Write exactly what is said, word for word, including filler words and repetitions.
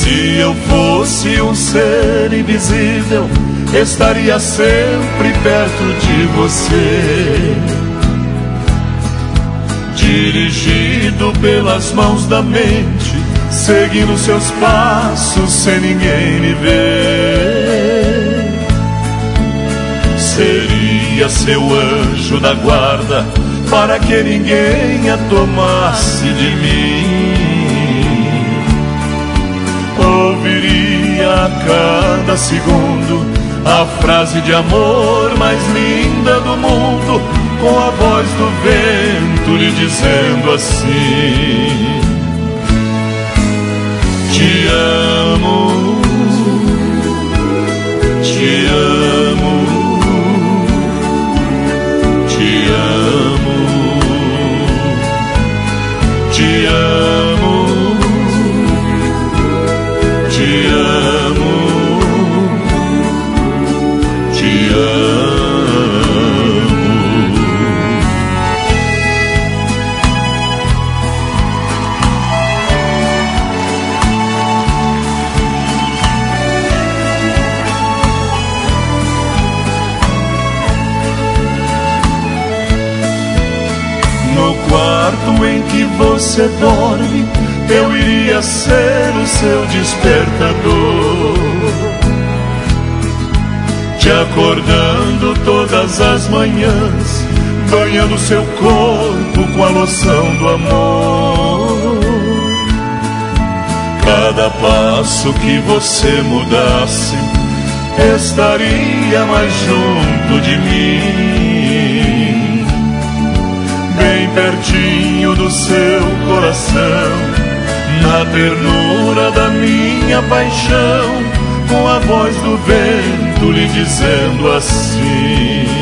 Se eu fosse um ser invisível, estaria sempre perto de você, dirigido pelas mãos da mente, seguindo seus passos sem ninguém me ver. Seria seu anjo da guarda, para que ninguém a tomasse de mim. Ouviria a cada segundo a frase de amor mais linda do mundo, com a voz do vento lhe dizendo assim: te amo, te amo, te amo, te amo, te amo, te amo. No quarto em que você dorme, eu iria ser o seu despertador, te acordando todas as manhãs, banhando seu corpo com a loção do amor. Cada passo que você mudasse, estaria mais junto de mim, bem pertinho do seu coração, na ternura da minha paixão, com a voz do vento lhe dizendo assim: